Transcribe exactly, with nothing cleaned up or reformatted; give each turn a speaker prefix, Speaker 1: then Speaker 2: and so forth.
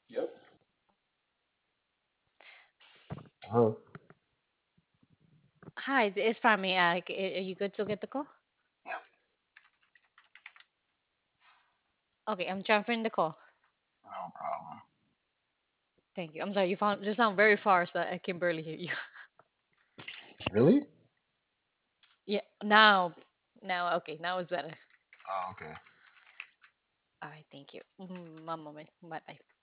Speaker 1: Yep. Oh,
Speaker 2: Hi, it's Fami. Uh, c- are you good to get the call?
Speaker 1: yep.
Speaker 2: Okay, I'm transferring the call.
Speaker 1: No problem.
Speaker 2: Thank you. I'm sorry, you found you sound very far, so I can barely hear you.
Speaker 1: Really?
Speaker 2: Yeah, now, now, okay, now it's better.
Speaker 1: Oh, okay.
Speaker 2: All right, thank you. Mm, one moment. Bye bye.